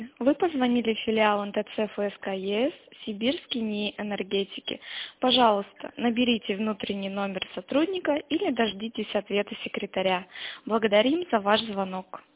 Вы позвонили в филиал НТЦ ФСК ЕС «Сибирский НИИ энергетики». Пожалуйста, наберите внутренний номер сотрудника или дождитесь ответа секретаря. Благодарим за ваш звонок.